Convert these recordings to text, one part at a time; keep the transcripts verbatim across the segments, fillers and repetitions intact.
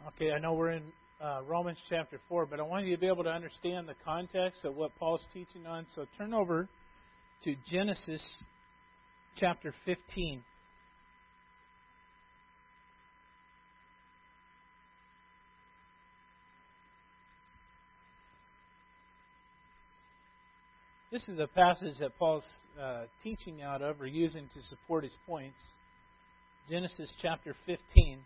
Okay, I know we're in uh, Romans chapter four, but I want you to be able to understand the context of what Paul's teaching on. So turn over to Genesis chapter fifteen. This is a passage that Paul's uh, teaching out of or using to support his points. Genesis chapter fifteen.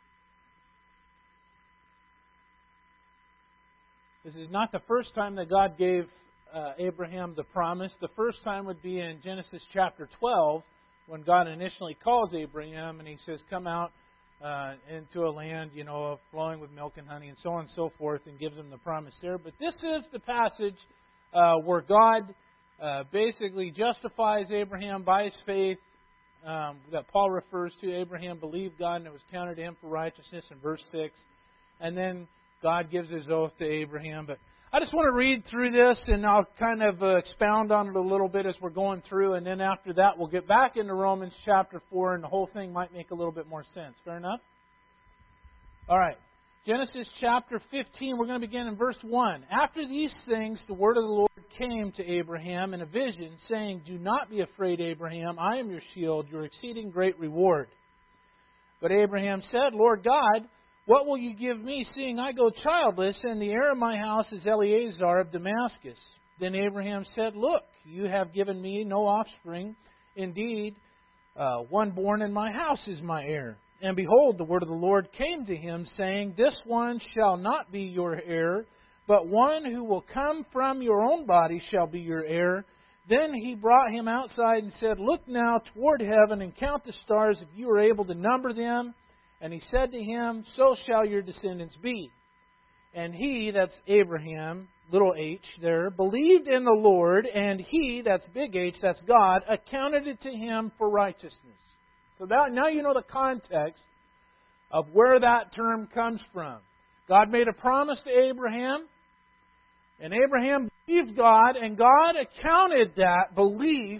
This is not the first time that God gave uh, Abraham the promise. The first time would be in Genesis chapter twelve, when God initially calls Abraham and He says, "Come out uh, into a land, you know, flowing with milk and honey," and so on and so forth, and gives him the promise there. But this is the passage uh, where God uh, basically justifies Abraham by his faith. Um, that Paul refers to. Abraham believed God and it was counted to him for righteousness in verse six. And then God gives His oath to Abraham. But I just want to read through this and I'll kind of uh, expound on it a little bit as we're going through. And then after that we'll get back into Romans chapter four and the whole thing might make a little bit more sense. Fair enough? All right. Genesis chapter fifteen, we're going to begin in verse one. After these things, the word of the Lord came to Abraham in a vision, saying, "Do not be afraid, Abraham. I am your shield, your exceeding great reward." But Abraham said, "Lord God, what will you give me, seeing I go childless, and the heir of my house is Eleazar of Damascus?" Then Abraham said, "Look, you have given me no offspring. Indeed, uh, one born in my house is my heir. And behold, the word of the Lord came to him, saying, This one shall not be your heir, but one who will come from your own body shall be your heir." Then he brought him outside and said, "Look now toward heaven and count the stars, if you are able to number them." And he said to him, "So shall your descendants be." And he, that's Abraham, little h there, believed in the Lord, and he, that's big H, that's God, accounted it to him for righteousness. So that, now you know the context of where that term comes from. God made a promise to Abraham, and Abraham believed God, and God accounted that belief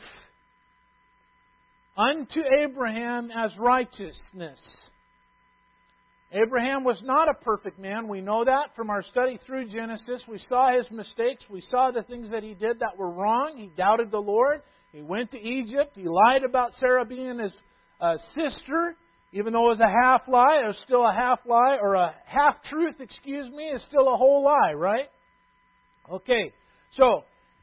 unto Abraham as righteousness. Abraham was not a perfect man. We know that from our study through Genesis. We saw his mistakes. We saw the things that he did that were wrong. He doubted the Lord. He went to Egypt. He lied about Sarah being his uh, sister. Even though it was a half lie, it was still a half lie, or a half truth, excuse me, is still a whole lie, right? Okay, so,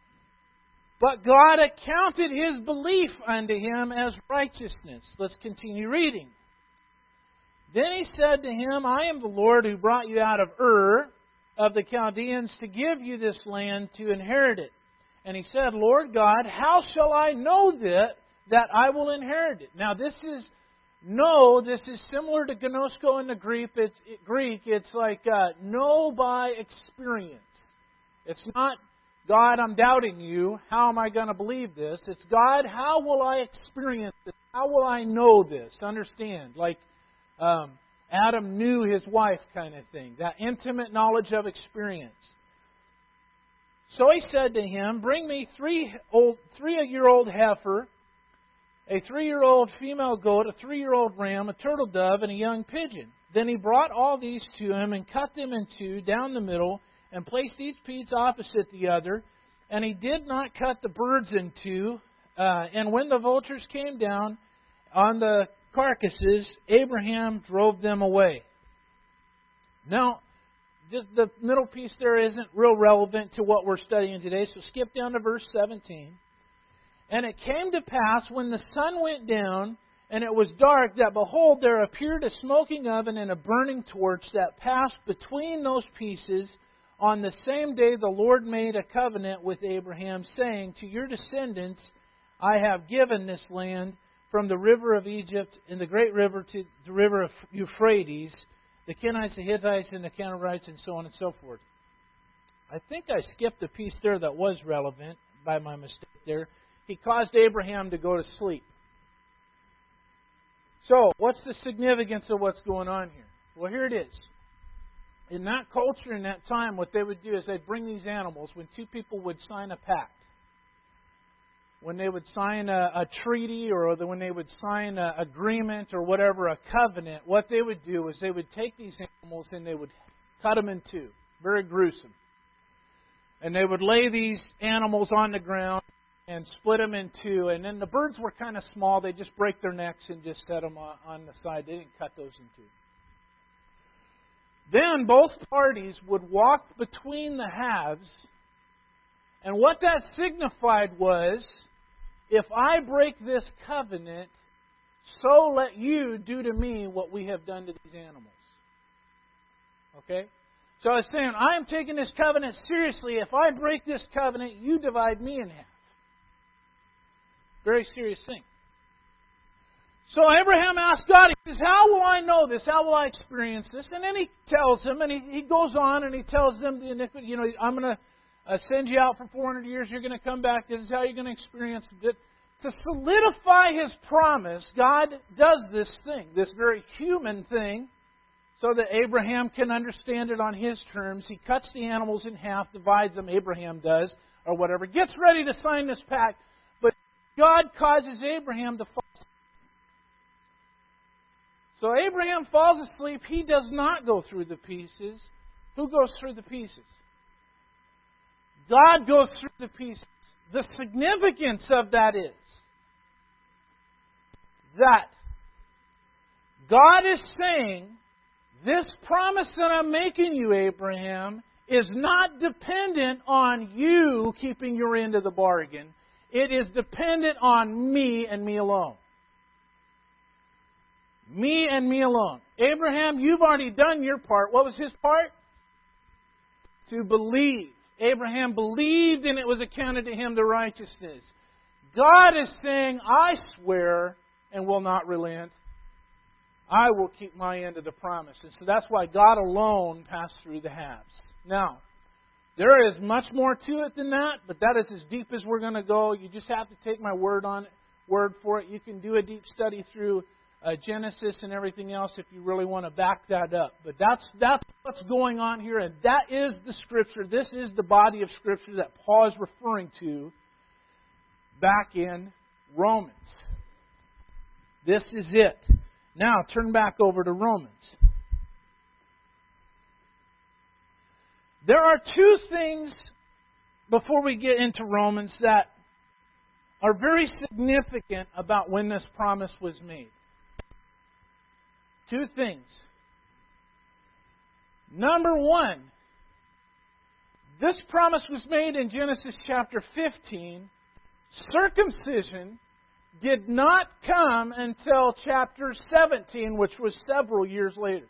but God accounted his belief unto him as righteousness. Let's continue reading. Then he said to him, "I am the Lord who brought you out of Ur of the Chaldeans to give you this land to inherit it." And he said, "Lord God, how shall I know that, that I will inherit it?" Now this is, know, this is similar to gnosko in the Greek. It's, it, Greek, it's like uh, know by experience. It's not, "God, I'm doubting you. How am I going to believe this?" It's, "God, how will I experience this? How will I know this?" Understand, like Um, Adam knew his wife kind of thing. That intimate knowledge of experience. So he said to him, "Bring me three old, three-year-old heifer, a three-year-old female goat, a three-year-old ram, a turtle dove, and a young pigeon." Then he brought all these to him and cut them in two down the middle and placed each piece opposite the other. And he did not cut the birds in two. Uh, and when the vultures came down on the carcasses, Abraham drove them away. Now, just the middle piece there isn't real relevant to what we're studying today, so skip down to verse seventeen. "And it came to pass when the sun went down and it was dark, that behold, there appeared a smoking oven and a burning torch that passed between those pieces. On the same day the Lord made a covenant with Abraham, saying, To your descendants I have given this land, from the river of Egypt and the great river to the river of Euphrates, the Kenites, the Hittites, and the Canaanites, and so on and so forth." I think I skipped a piece there that was relevant by my mistake there. He caused Abraham to go to sleep. So, what's the significance of what's going on here? Well, here it is. In that culture, in that time, what they would do is they'd bring these animals when two people would sign a pact. when they would sign a, a treaty or when they would sign an agreement or whatever, a covenant, what they would do is they would take these animals and they would cut them in two. Very gruesome. And they would lay these animals on the ground and split them in two. And then the birds were kind of small. They just break their necks and just set them on, on the side. They didn't cut those in two. Then both parties would walk between the halves. And what that signified was, if I break this covenant, so let you do to me what we have done to these animals. Okay? So I was saying, I am taking this covenant seriously. If I break this covenant, you divide me in half. Very serious thing. So Abraham asked God, he says, how will I know this? How will I experience this? And then he tells him, and he, he goes on and he tells them the iniquity. You know, I'm going to uh, send you out for four hundred years. You're going to come back. This is how you're going to experience it. To solidify His promise, God does this thing, this very human thing, so that Abraham can understand it on his terms. He cuts the animals in half, divides them, Abraham does, or whatever. Gets ready to sign this pact, but God causes Abraham to fall asleep. So Abraham falls asleep. He does not go through the pieces. Who goes through the pieces? God goes through the pieces. The significance of that is that God is saying, this promise that I'm making you, Abraham, is not dependent on you keeping your end of the bargain. It is dependent on me and me alone. Me and me alone. Abraham, you've already done your part. What was his part? To believe. Abraham believed and it was accounted to him to righteousness. God is saying, I swear and will not relent. I will keep my end of the promise. And so that's why God alone passed through the halves. Now, there is much more to it than that, but that is as deep as we're going to go. You just have to take my word on it, word for it. You can do a deep study through uh, Genesis and everything else if you really want to back that up. But that's that's what's going on here, and that is the Scripture. This is the body of Scripture that Paul is referring to back in Romans. This is it. Now, turn back over to Romans. There are two things before we get into Romans that are very significant about when this promise was made. Two things. Number one, this promise was made in Genesis chapter fifteen. Circumcision did not come until chapter seventeen, which was several years later.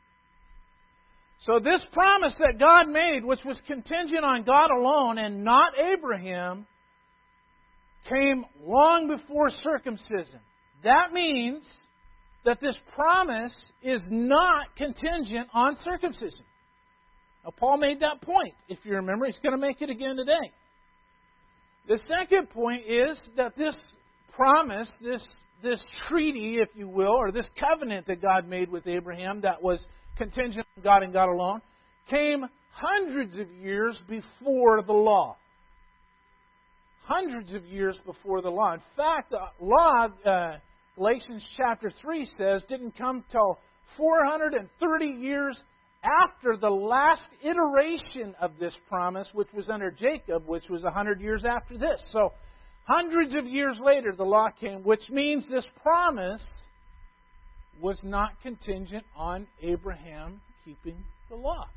So this promise that God made, which was contingent on God alone and not Abraham, came long before circumcision. That means that this promise is not contingent on circumcision. Now, Paul made that point. If you remember, he's going to make it again today. The second point is that this promise, this, this treaty, if you will, or this covenant that God made with Abraham that was contingent on God and God alone, came hundreds of years before the law. Hundreds of years before the law. In fact, the law, uh, Galatians chapter three says, didn't come till four hundred thirty years after the last iteration of this promise, which was under Jacob, which was one hundred years after this. So, hundreds of years later, the law came, which means this promise was not contingent on Abraham keeping the law.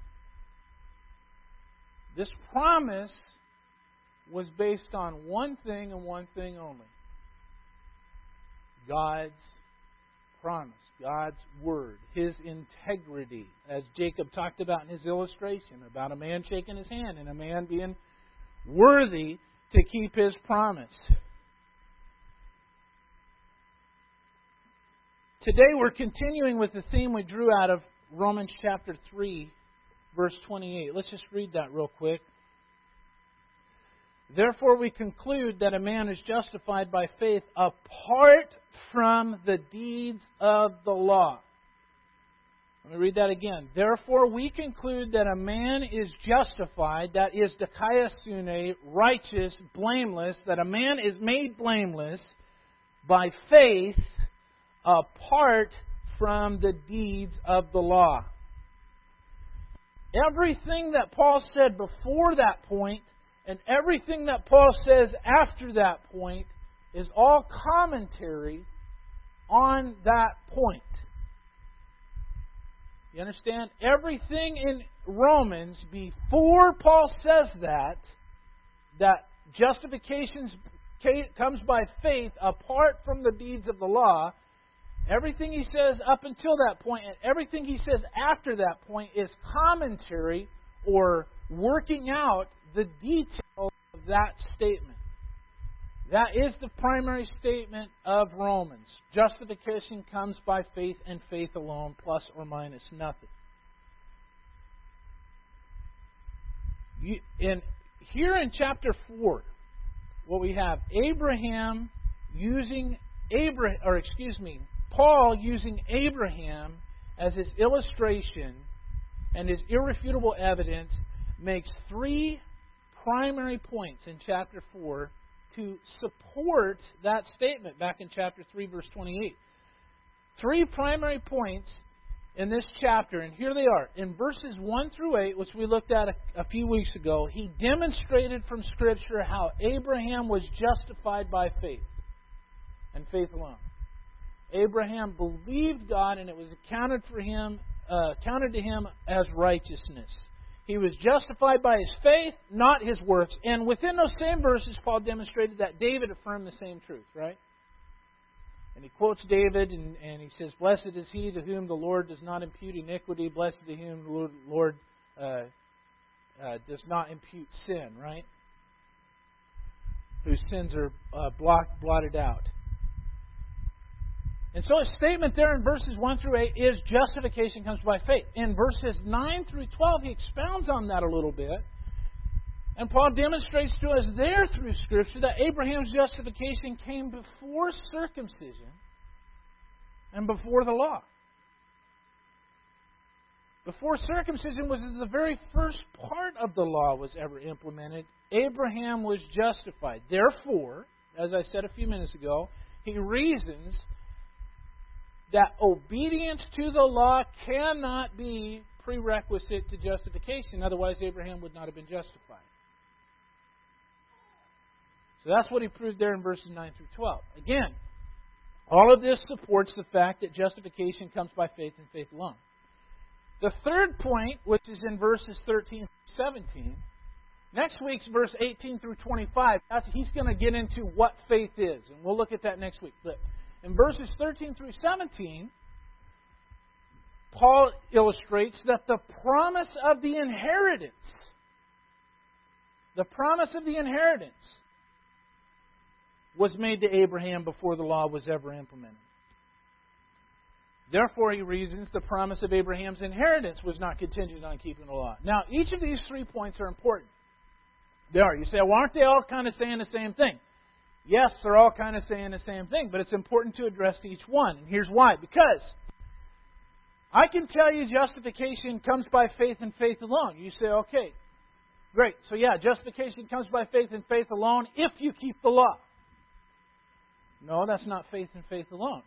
This promise was based on one thing and one thing only. God's promise, God's word, His integrity, as Jacob talked about in his illustration, about a man shaking his hand and a man being worthy to keep his promise. Today we're continuing with the theme we drew out of Romans chapter three, verse twenty-eight. Let's just read that real quick. Therefore we conclude that a man is justified by faith apart from the deeds of the law. Let me read that again. Therefore we conclude that a man is justified, that is dikaiosune, righteous, blameless, that a man is made blameless by faith apart from the deeds of the law. Everything that Paul said before that point and everything that Paul says after that point is all commentary on that point. You understand? Everything in Romans before Paul says that, that justification comes by faith apart from the deeds of the law, everything he says up until that point and everything he says after that point is commentary or working out the details of that statement. That is the primary statement of Romans. Justification comes by faith and faith alone, plus or minus nothing. You, in, here in chapter four, what we have, Abraham using Abraham, or excuse me, Paul using Abraham as his illustration and his irrefutable evidence makes three primary points in chapter four to support that statement back in chapter three, verse twenty-eight. Three primary points in this chapter, and here they are. In verses one through eight, which we looked at a, a few weeks ago, he demonstrated from Scripture how Abraham was justified by faith, and faith alone. Abraham believed God, and it was accounted for him, uh, counted to him as righteousness. He was justified by his faith, not his works. And within those same verses, Paul demonstrated that David affirmed the same truth, right? And he quotes David, and, and he says, "Blessed is he to whom the Lord does not impute iniquity. Blessed to whom the Lord, Lord uh, uh, does not impute sin," right? Whose sins are uh, block, blotted out. And so his statement there in verses one through eight is justification comes by faith. In verses nine through twelve, he expounds on that a little bit. And Paul demonstrates to us there through Scripture that Abraham's justification came before circumcision and before the law. Before circumcision was the very first part of the law was ever implemented, Abraham was justified. Therefore, as I said a few minutes ago, he reasons that obedience to the law cannot be prerequisite to justification. Otherwise, Abraham would not have been justified. So that's what he proved there in verses nine through twelve. Again, all of this supports the fact that justification comes by faith and faith alone. The third point, which is in verses thirteen through seventeen, next week's verse eighteen through twenty-five, that's, he's going to get into what faith is. And we'll look at that next week. But in verses thirteen through seventeen, Paul illustrates that the promise of the inheritance, the promise of the inheritance was made to Abraham before the law was ever implemented. Therefore, he reasons the promise of Abraham's inheritance was not contingent on keeping the law. Now, each of these three points are important. They are. You say, well, aren't they all kind of saying the same thing? Yes, they're all kind of saying the same thing, but it's important to address each one. And here's why. Because I can tell you justification comes by faith and faith alone. You say, okay, great. So yeah, justification comes by faith and faith alone if you keep the law. No, that's not faith and faith alone.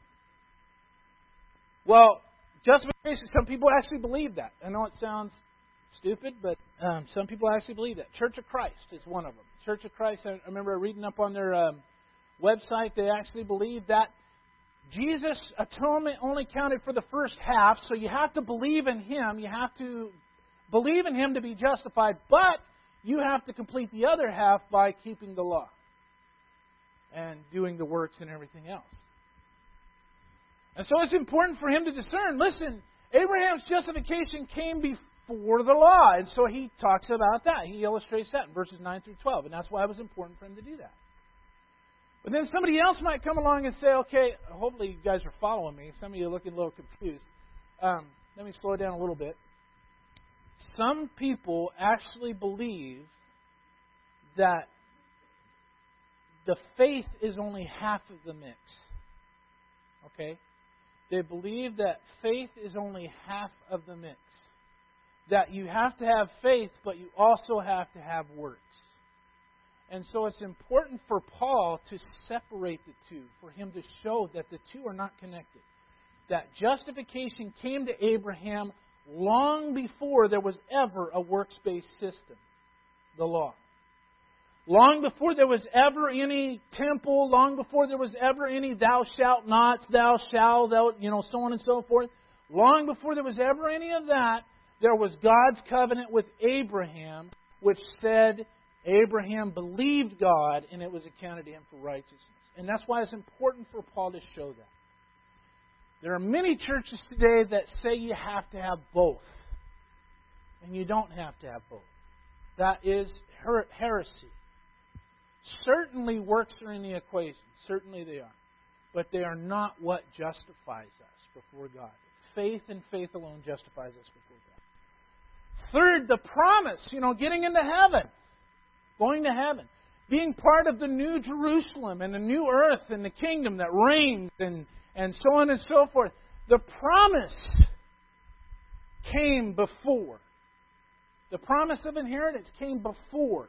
Well, justification, some people actually believe that. I know it sounds stupid, but um, some people actually believe that. Church of Christ is one of them. Church of Christ, I remember reading up on their um, website, they actually believe that Jesus' atonement only counted for the first half, so you have to believe in Him. You have to believe in Him to be justified, but you have to complete the other half by keeping the law and doing the works and everything else. And so it's important for him to discern, listen, Abraham's justification came before the law. And so he talks about that. He illustrates that in verses nine through twelve. And that's why it was important for him to do that. But then somebody else might come along and say, okay, hopefully you guys are following me. Some of you are looking a little confused. Um, let me slow it down a little bit. Some people actually believe that the faith is only half of the mix. Okay? They believe that faith is only half of the mix. That you have to have faith, but you also have to have works. And so it's important for Paul to separate the two, for him to show that the two are not connected. That justification came to Abraham long before there was ever a works-based system, the law. Long before there was ever any temple, long before there was ever any thou shalt not, thou shalt, thou, you know, so on and so forth. Long before there was ever any of that, there was God's covenant with Abraham, which said Abraham believed God and it was accounted to him for righteousness. And that's why it's important for Paul to show that. There are many churches today that say you have to have both. And you don't have to have both. That is her- heresy. Certainly works are in the equation. Certainly they are. But they are not what justifies us before God. Faith and faith alone justifies us before God. Third, the promise. You know, getting into heaven. Going to heaven. Being part of the new Jerusalem and the new earth and the kingdom that reigns and, and so on and so forth. The promise came before. The promise of inheritance came before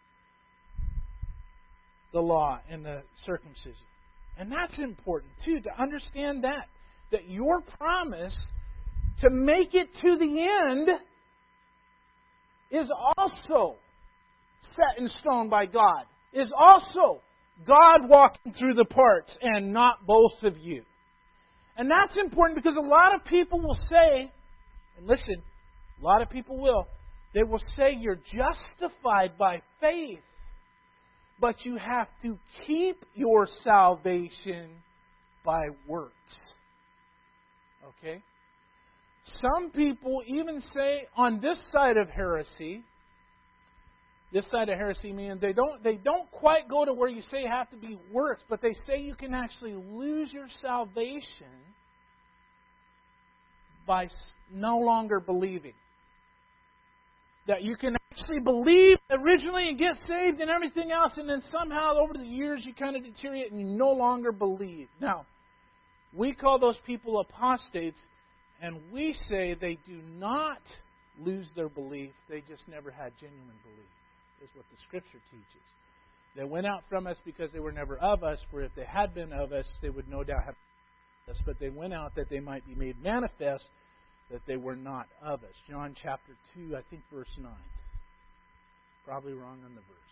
the law and the circumcision. And that's important too, to understand that. That your promise to make it to the end is also set in stone by God. Is also God walking through the parts and not both of you. And that's important because a lot of people will say, and listen, a lot of people will, they will say you're justified by faith, but you have to keep your salvation by works. Okay? Some people even say on this side of heresy, this side of heresy meaning they don't they don't quite go to where you say you have to be works, but they say you can actually lose your salvation by no longer believing. That you can actually believe originally and get saved and everything else, and then somehow over the years you kind of deteriorate and you no longer believe. Now, we call those people apostates, and we say they do not lose their belief, they just never had genuine belief, is what the Scripture teaches. They went out from us because they were never of us, for if they had been of us, they would no doubt have us, but they went out that they might be made manifest that they were not of us. John chapter two, I think verse nine. Probably wrong on the verse.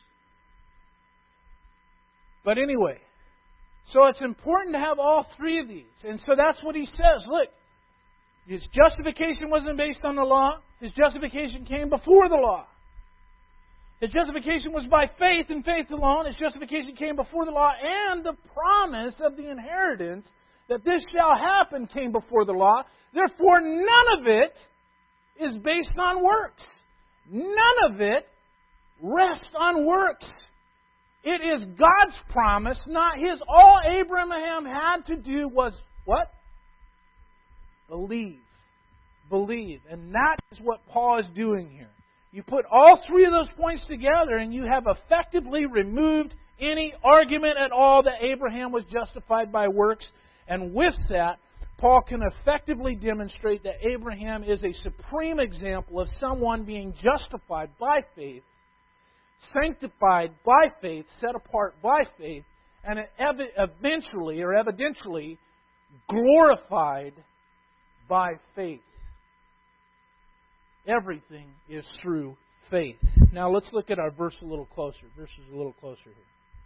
But anyway, so it's important to have all three of these. And so that's what he says. Look, his justification wasn't based on the law. His justification came before the law. His justification was by faith and faith alone. His justification came before the law, and the promise of the inheritance that this shall happen came before the law. Therefore, none of it is based on works. None of it rests on works. It is God's promise, not his. All Abraham had to do was what? Believe. Believe. And that is what Paul is doing here. You put all three of those points together and you have effectively removed any argument at all that Abraham was justified by works. And with that, Paul can effectively demonstrate that Abraham is a supreme example of someone being justified by faith, sanctified by faith, set apart by faith, and eventually or evidentially glorified by faith. Everything is through faith. Now let's look at our verse a little closer. Verse is a little closer here.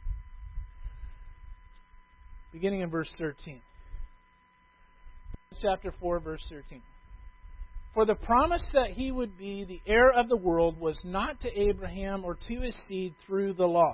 Beginning in verse thirteen. Chapter four, verse thirteen. For the promise that he would be the heir of the world was not to Abraham or to his seed through the law.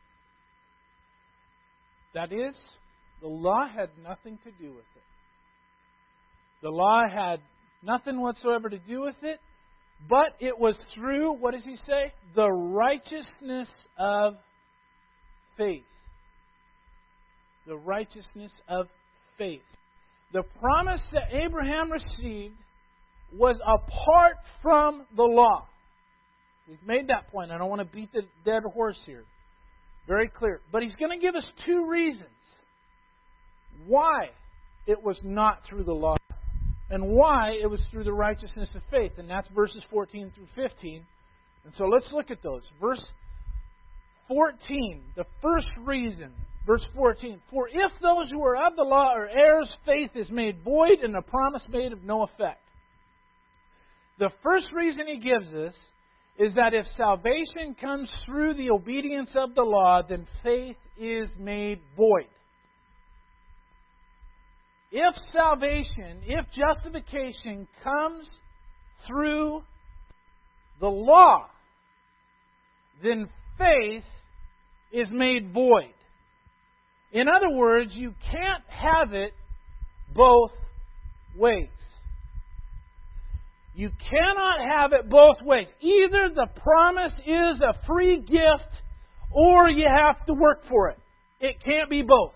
That is, the law had nothing to do with it. The law had nothing whatsoever to do with it, but it was through, what does he say? The righteousness of faith. The righteousness of faith. The promise that Abraham received was apart from the law. We've made that point. I don't want to beat the dead horse here. Very clear. But he's going to give us two reasons why it was not through the law. And why? It was through the righteousness of faith. And that's verses fourteen through fifteen. And so let's look at those. Verse fourteen, the first reason. Verse fourteen, for if those who are of the law are heirs, faith is made void and the promise made of no effect. The first reason he gives us is that if salvation comes through the obedience of the law, then faith is made void. If salvation, if justification comes through the law, then faith is made void. In other words, you can't have it both ways. You cannot have it both ways. Either the promise is a free gift or you have to work for it. It can't be both.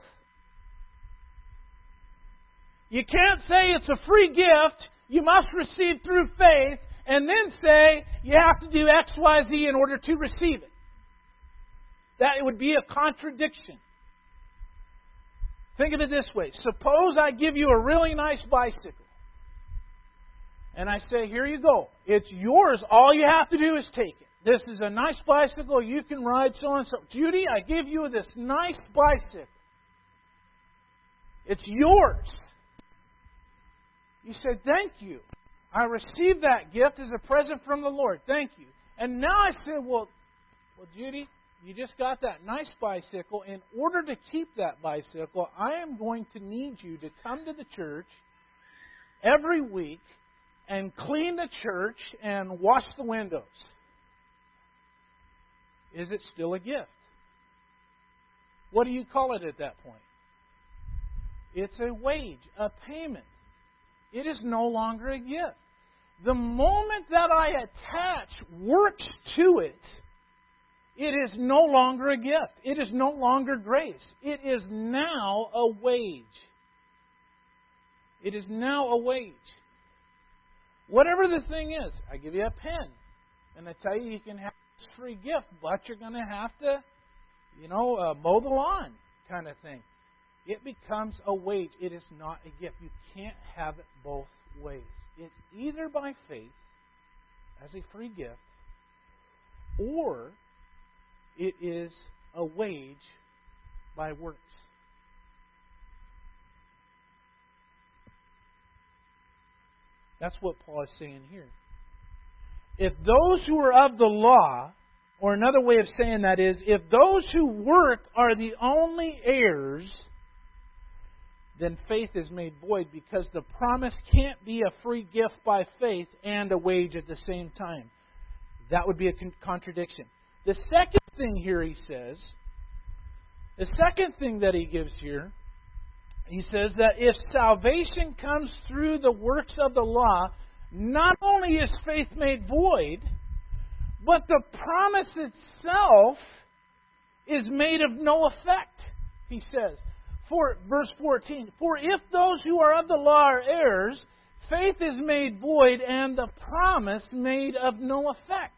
You can't say it's a free gift, you must receive through faith, and then say you have to do X, Y, Z in order to receive it. That would be a contradiction. Think of it this way. Suppose I give you a really nice bicycle. And I say, here you go. It's yours. All you have to do is take it. This is a nice bicycle. You can ride so and so. Judy, I give you this nice bicycle. It's yours. You say, thank you. I received that gift as a present from the Lord. Thank you. And now I say, well, well, Judy, you just got that nice bicycle. In order to keep that bicycle, I am going to need you to come to the church every week and clean the church and wash the windows. Is it still a gift? What do you call it at that point? It's a wage, a payment. It is no longer a gift. The moment that I attach works to it, it is no longer a gift. It is no longer grace. It is now a wage. It is now a wage. Whatever the thing is, I give you a pen, and I tell you you can have this free gift, but you're going to have to, you know, uh, mow the lawn kind of thing. It becomes a wage. It is not a gift. You can't have it both ways. It's either by faith as a free gift, or it is a wage by works. That's what Paul is saying here. If those who are of the law, or another way of saying that is, if those who work are the only heirs, then faith is made void, because the promise can't be a free gift by faith and a wage at the same time. That would be a con- contradiction. The second thing here he says, the second thing that he gives here, he says that if salvation comes through the works of the law, not only is faith made void, but the promise itself is made of no effect, he says. For, verse fourteen, for if those who are of the law are heirs, faith is made void and the promise made of no effect.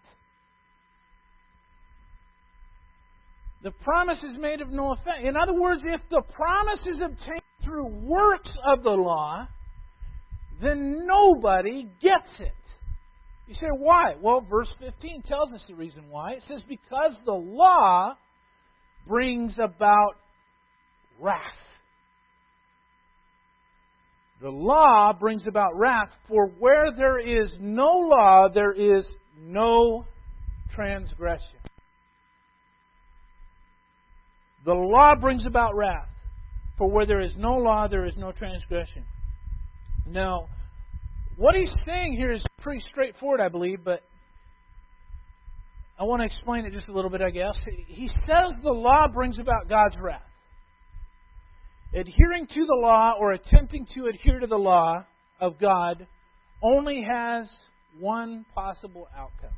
The promise is made of no effect. In other words, if the promise is obtained through works of the law, then nobody gets it. You say, why? Well, verse fifteen tells us the reason why. It says, because the law brings about wrath. The law brings about wrath, for where there is no law, there is no transgression. The law brings about wrath, for where there is no law, there is no transgression. Now, what he's saying here is pretty straightforward, I believe, but I want to explain it just a little bit, I guess. He says the law brings about God's wrath. Adhering to the law or attempting to adhere to the law of God only has one possible outcome.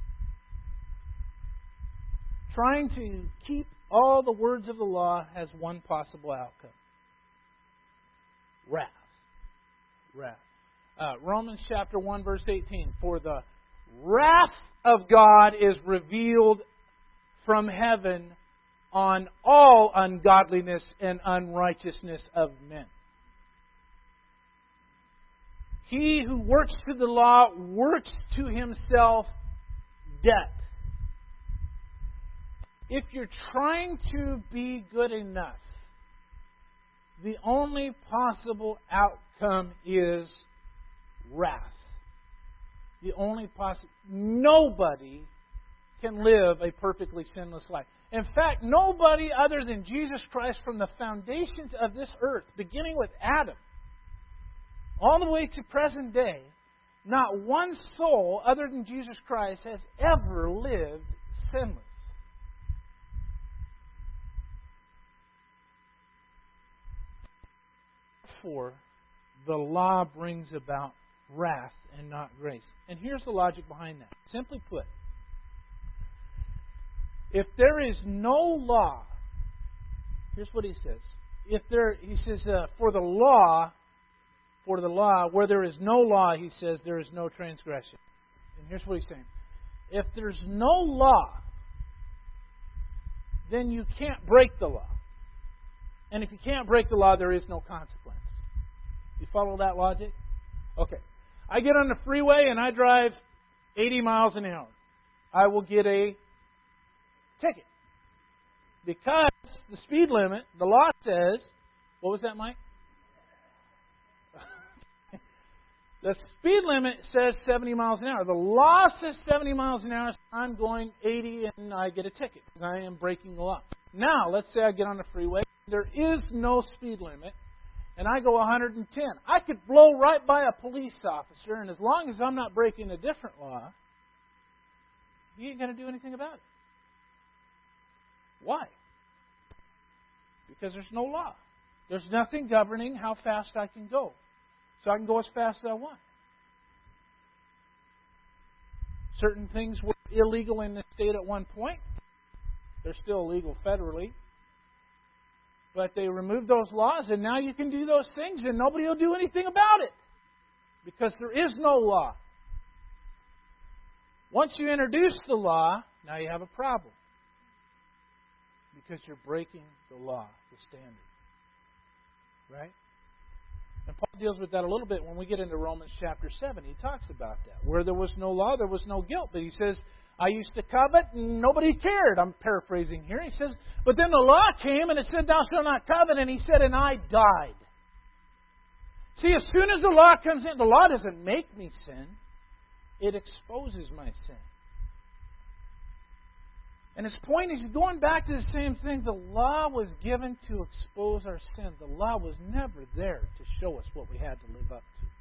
Trying to keep all the words of the law has one possible outcome. Wrath. Wrath. Uh, Romans chapter one, verse eighteen. For the wrath of God is revealed from heaven on all ungodliness and unrighteousness of men. He who works to the law works to himself debt. If you're trying to be good enough, the only possible outcome is wrath. The only possible... Nobody can live a perfectly sinless life. In fact, nobody other than Jesus Christ from the foundations of this earth, beginning with Adam, all the way to present day, not one soul other than Jesus Christ has ever lived sinless. Therefore, the law brings about wrath and not grace. And here's the logic behind that. Simply put, if there is no law, here's what he says. If there, he says, uh, for the law, for the law, where there is no law, he says, there is no transgression. And here's what he's saying. If there's no law, then you can't break the law. And if you can't break the law, there is no consequence. You follow that logic? Okay. I get on the freeway and I drive eighty miles an hour. I will get a ticket. Because the speed limit, the law says, what was that, Mike? The speed limit says seventy miles an hour. The law says seventy miles an hour. So I'm going eighty and I get a ticket because I am breaking the law. Now, let's say I get on the freeway. There is no speed limit and I go one hundred ten. I could blow right by a police officer, and as long as I'm not breaking a different law, you ain't going to do anything about it. Why? Because there's no law. There's nothing governing how fast I can go. So I can go as fast as I want. Certain things were illegal in the state at one point. They're still illegal federally. But they removed those laws, and now you can do those things, and nobody will do anything about it. Because there is no law. Once you introduce the law, now you have a problem. Because you're breaking the law, the standard. Right? And Paul deals with that a little bit when we get into Romans chapter seven. He talks about that. Where there was no law, there was no guilt. But he says, I used to covet and nobody cared. I'm paraphrasing here. He says, but then the law came and it said, thou shalt not covet. And he said, and I died. See, as soon as the law comes in, the law doesn't make me sin. It exposes my sin. And his point is going back to the same thing. The law was given to expose our sin. The law was never there to show us what we had to live up to.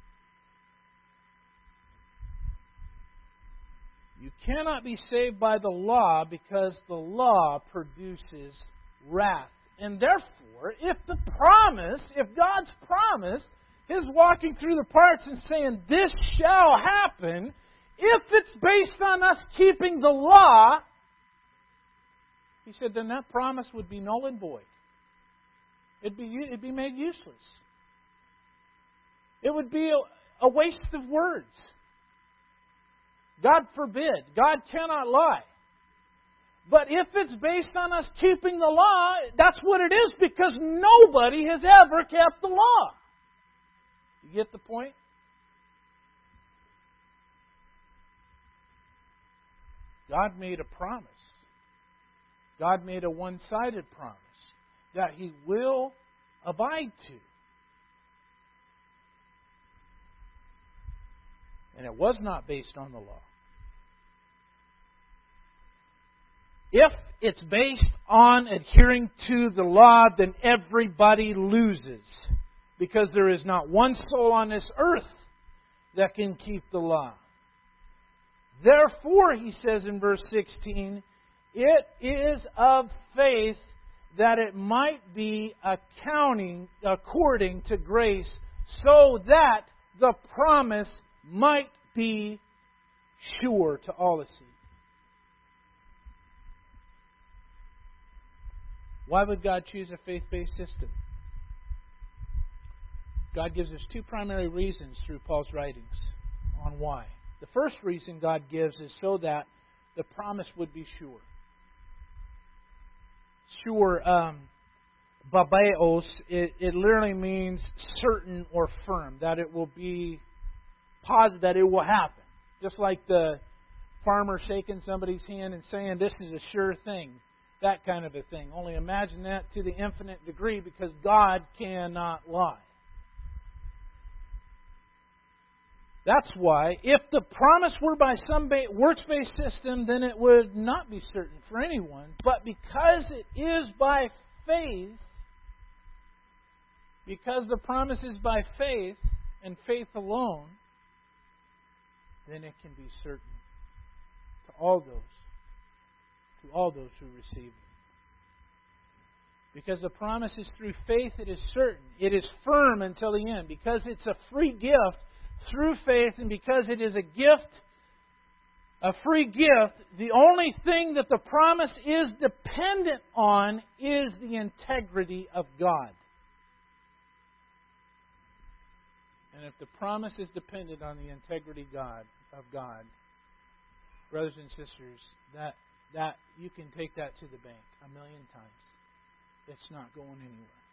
You cannot be saved by the law because the law produces wrath. And therefore, if the promise, if God's promise, His walking through the parts and saying, this shall happen, if it's based on us keeping the law, He said, then that promise would be null and void. It'd be, it'd be made useless. It would be a, a waste of words. God forbid. God cannot lie. But if it's based on us keeping the law, that's what it is, because nobody has ever kept the law. You get the point? God made a promise. God made a one-sided promise that He will abide to. And it was not based on the law. If it's based on adhering to the law, then everybody loses. Because there is not one soul on this earth that can keep the law. Therefore, he says in verse sixteen, it is of faith that it might be accounting according to grace, so that the promise might be sure to all the seed. Why would God choose a faith-based system? God gives us two primary reasons through Paul's writings on why. The first reason God gives is so that the promise would be sure. Sure, um, babeos, it, it literally means certain or firm, that it will be positive that it will happen. Just like the farmer shaking somebody's hand and saying, this is a sure thing. That kind of a thing. Only imagine that to the infinite degree, because God cannot lie. That's why, if the promise were by some works-based system, then it would not be certain for anyone. But because it is by faith, because the promise is by faith and faith alone, then it can be certain to all those, to all those who receive it. Because the promise is through faith, it is certain. It is firm until the end. Because it's a free gift through faith, and because it is a gift, a free gift, the only thing that the promise is dependent on is the integrity of God. And if the promise is dependent on the integrity God of God, brothers and sisters, that that you can take that to the bank a million times. It's not going anywhere.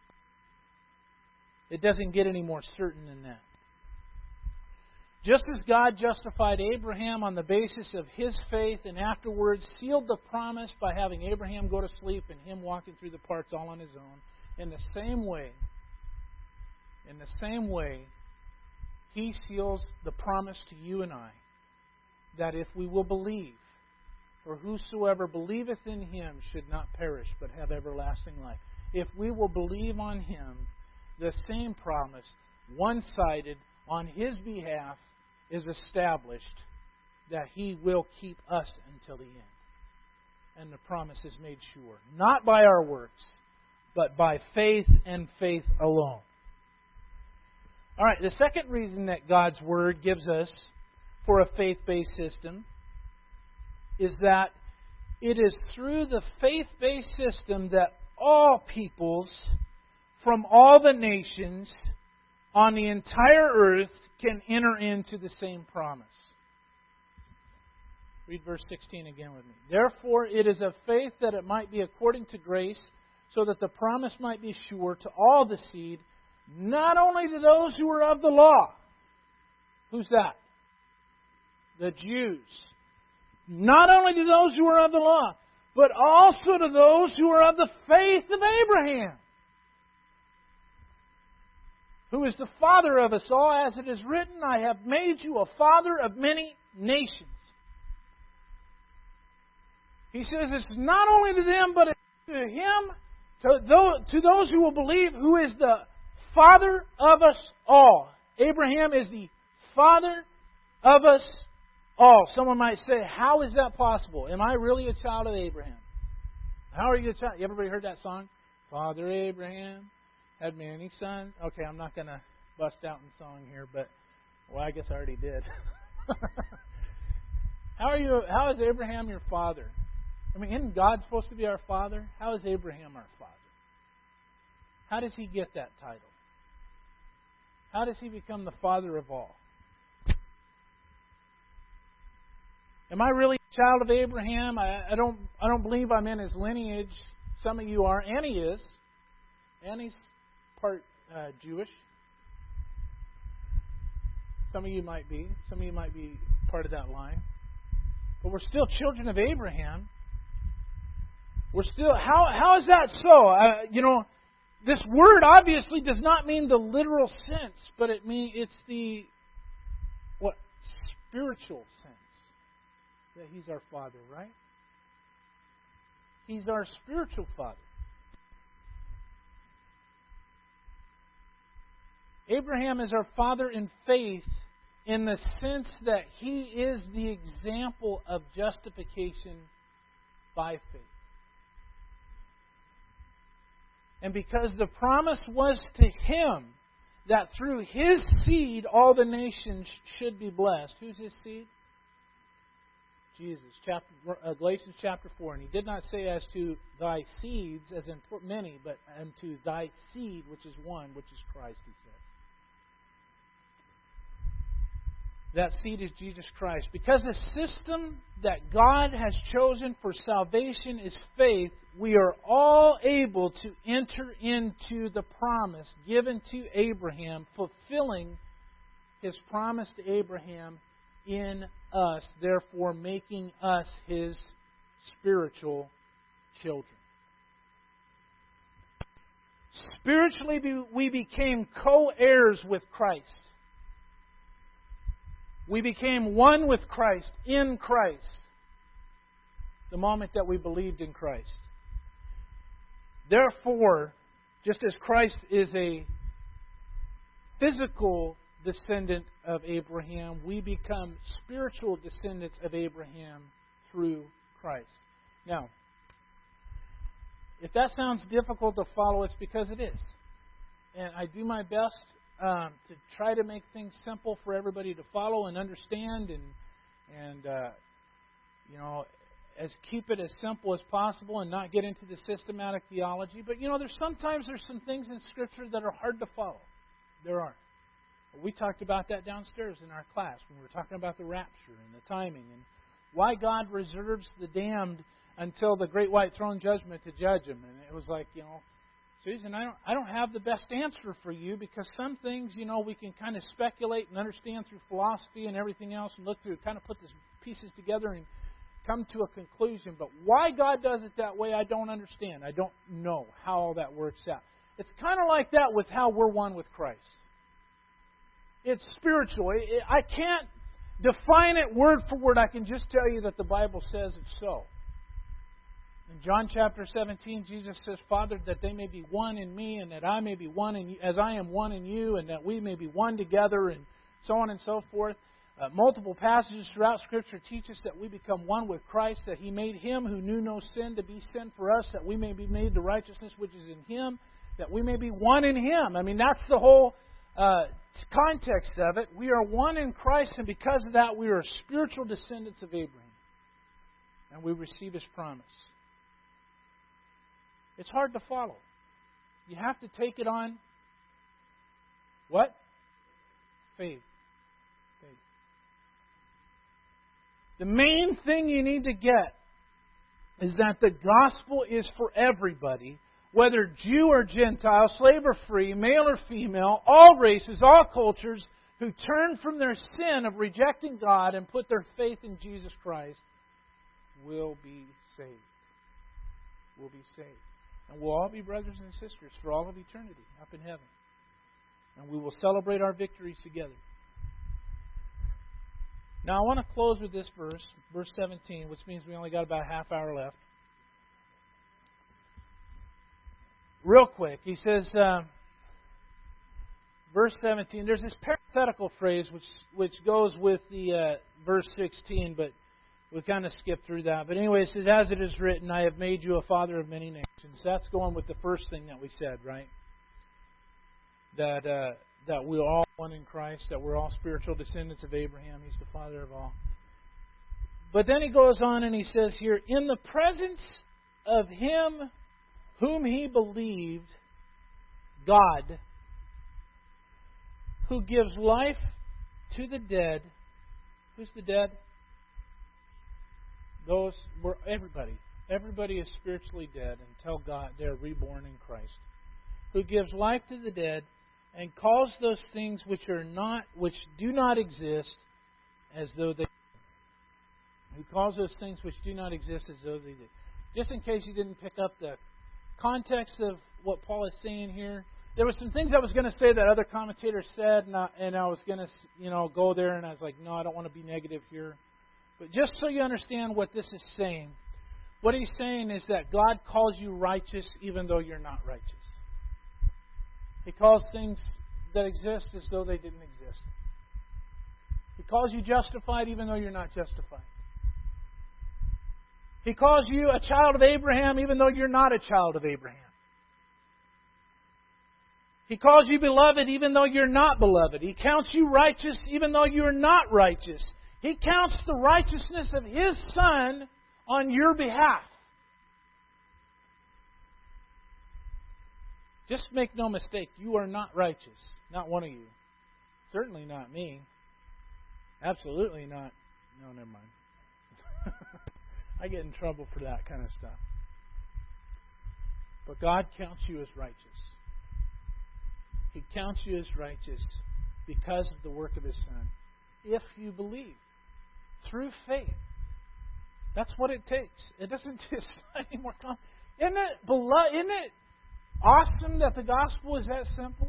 It doesn't get any more certain than that. Just as God justified Abraham on the basis of his faith and afterwards sealed the promise by having Abraham go to sleep and him walking through the parts all on his own, in the same way, in the same way, He seals the promise to you and I, that if we will believe, for whosoever believeth in Him should not perish, but have everlasting life. If we will believe on Him, the same promise, one-sided, on His behalf, is established that He will keep us until the end. And the promise is made sure, not by our works, but by faith and faith alone. All right, the second reason that God's Word gives us for a faith-based system is that it is through the faith-based system that all peoples from all the nations on the entire earth can enter into the same promise. Read verse sixteen again with me. Therefore it is of faith that it might be according to grace, so that the promise might be sure to all the seed, not only to those who are of the law. Who's that? The Jews. Not only to those who are of the law, but also to those who are of the faith of Abraham, who is the father of us all, as it is written, I have made you a father of many nations. He says it's not only to them, but to Him, to those, to those who will believe, who is the father of us all. Abraham is the father of us all. Someone might say, how is that possible? Am I really a child of Abraham? How are you a child? You ever heard that song? Father Abraham had many sons. Okay, I'm not going to bust out in song here, but, well, I guess I already did. How are you? How is Abraham your father? I mean, isn't God supposed to be our father? How is Abraham our father? How does he get that title? How does he become the father of all? Am I really a child of Abraham? I, I don't. I don't believe I'm in his lineage. Some of you are. Annie is. Annie's part uh, Jewish. Some of you might be. Some of you might be part of that line. But we're still children of Abraham. We're still. How how is that so? Uh, you know, this word obviously does not mean the literal sense, but it mean it's the what spiritual sense. That He's our Father, right? He's our spiritual Father. Abraham is our father in faith in the sense that he is the example of justification by faith. And because the promise was to him that through his seed all the nations should be blessed. Who's his seed? Jesus, chapter, uh, Galatians chapter four. And he did not say as to thy seeds, as in many, but unto thy seed, which is one, which is Christ, he said. That seed is Jesus Christ. Because the system that God has chosen for salvation is faith, we are all able to enter into the promise given to Abraham, fulfilling His promise to Abraham in us, therefore making us His spiritual children. Spiritually, we became co-heirs with Christ. We became one with Christ, in Christ, the moment that we believed in Christ. Therefore, just as Christ is a physical descendant of Abraham, we become spiritual descendants of Abraham through Christ. Now, if that sounds difficult to follow, it's because it is. And I do my best um, to try to make things simple for everybody to follow and understand, and and uh, you know, as keep it as simple as possible and not get into the systematic theology. But you know, there's sometimes there's some things in Scripture that are hard to follow. There are. We talked about that downstairs in our class when we were talking about the rapture and the timing and why God reserves the damned until the great white throne judgment to judge them. And it was like, you know, Susan, I don't, I don't have the best answer for you, because some things, you know, we can kind of speculate and understand through philosophy and everything else and look through, kind of put the pieces together and come to a conclusion. But why God does it that way, I don't understand. I don't know how all that works out. It's kind of like that with how we're one with Christ. It's spiritual. I can't define it word for word. I can just tell you that the Bible says it's so. In John chapter seventeen, Jesus says, Father, that they may be one in me, and that I may be one in you, as I am one in you, and that we may be one together, and so on and so forth. Uh, multiple passages throughout Scripture teach us that we become one with Christ, that He made Him who knew no sin to be sin for us, that we may be made the righteousness which is in Him, that we may be one in Him. I mean, that's the whole uh, context of it. We are one in Christ, and because of that, we are spiritual descendants of Abraham. And we receive His promise. It's hard to follow. You have to take it on what? Faith. Faith. The main thing you need to get is that the gospel is for everybody, whether Jew or Gentile, slave or free, male or female, all races, all cultures, who turn from their sin of rejecting God and put their faith in Jesus Christ will be saved. Will be saved. And we'll all be brothers and sisters for all of eternity up in heaven. And we will celebrate our victories together. Now I want to close with this verse, verse seventeen, which means we only got about a half hour left. Real quick, he says, uh, verse seventeen, there's this parenthetical phrase which which goes with the uh, verse sixteen, but we kind of skipped through that. But anyway, it says, as it is written, I have made you a father of many nations. That's going with the first thing that we said, right? That uh, that we're all one in Christ, that we're all spiritual descendants of Abraham. He's the father of all. But then he goes on and he says here, in the presence of Him whom he believed, God, who gives life to the dead. Who's the dead? Those were everybody. Everybody is spiritually dead until God they're reborn in Christ. Who gives life to the dead and calls those things which are not, which do not exist, as though they. Who calls those things which do not exist as though they did. Just in case you didn't pick up the context of what Paul is saying here, there were some things I was going to say that other commentators said, and I, and I was going to, you know, go there, and I was like, no, I don't want to be negative here. But just so you understand what this is saying, what he's saying is that God calls you righteous even though you're not righteous. He calls things that exist as though they didn't exist. He calls you justified even though you're not justified. He calls you a child of Abraham even though you're not a child of Abraham. He calls you beloved even though you're not beloved. He counts you righteous even though you're not righteous. He counts the righteousness of His Son on your behalf. Just make no mistake, you are not righteous. Not one of you. Certainly not me. Absolutely not. No, never mind. I get in trouble for that kind of stuff. But God counts you as righteous. He counts you as righteous because of the work of His Son. If you believe. Through faith. That's what it takes. It doesn't just any more complicated. Isn't it, beloved, isn't it awesome that the gospel is that simple?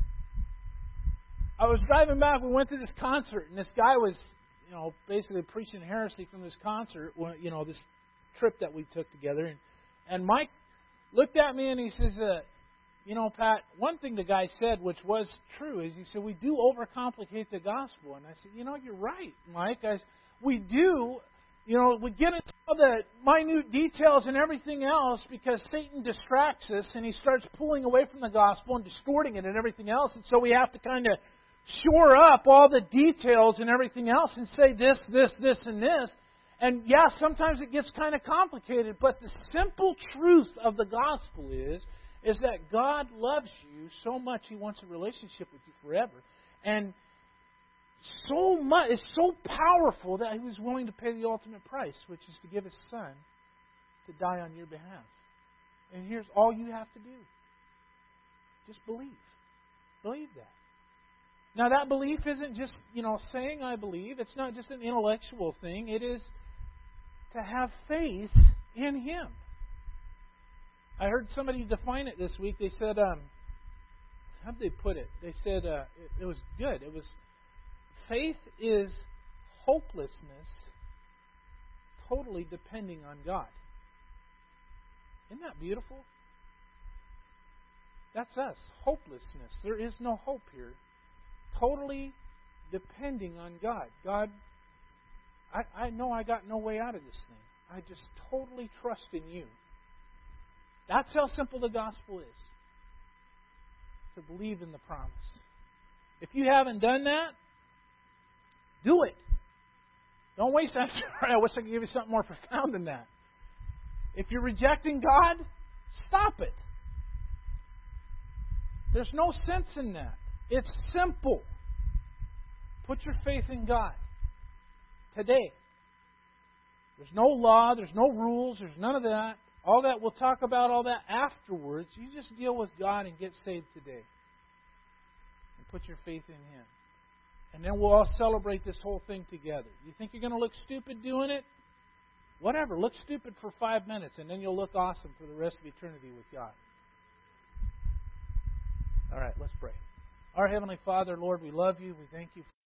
I was driving back. We went to this concert, and this guy was, you know, basically preaching heresy from this concert. You know, this trip that we took together, and and Mike looked at me and he says, uh, "You know, Pat, one thing the guy said, which was true, is he said we do overcomplicate the gospel." And I said, "You know, you're right, Mike. I, we do." You know, we get into all the minute details and everything else because Satan distracts us and he starts pulling away from the gospel and distorting it and everything else. And so we have to kind of shore up all the details and everything else and say this, this, this, and this. And yeah, sometimes it gets kind of complicated, but the simple truth of the gospel is, is that God loves you so much He wants a relationship with you forever. And so much, it's so powerful that He was willing to pay the ultimate price, which is to give His Son to die on your behalf. And here's all you have to do. Just believe. Believe that. Now that belief isn't just, you know, saying I believe. It's not just an intellectual thing. It is to have faith in Him. I heard somebody define it this week. They said, um, how did they put it? They said, uh, it, it was good. It was, faith is hopelessness totally depending on God. Isn't that beautiful? That's us. Hopelessness. There is no hope here. Totally depending on God. God, I, I know I got no way out of this thing. I just totally trust in You. That's how simple the gospel is. To believe in the promise. If you haven't done that, do it. Don't waste that. I wish I could give you something more profound than that. If you're rejecting God, stop it. There's no sense in that. It's simple. Put your faith in God. Today. There's no law, there's no rules, there's none of that. All that, we'll talk about all that afterwards. You just deal with God and get saved today. And put your faith in Him. And then we'll all celebrate this whole thing together. You think you're going to look stupid doing it? Whatever. Look stupid for five minutes, and then you'll look awesome for the rest of eternity with God. All right, let's pray. Our Heavenly Father, Lord, we love You. We thank You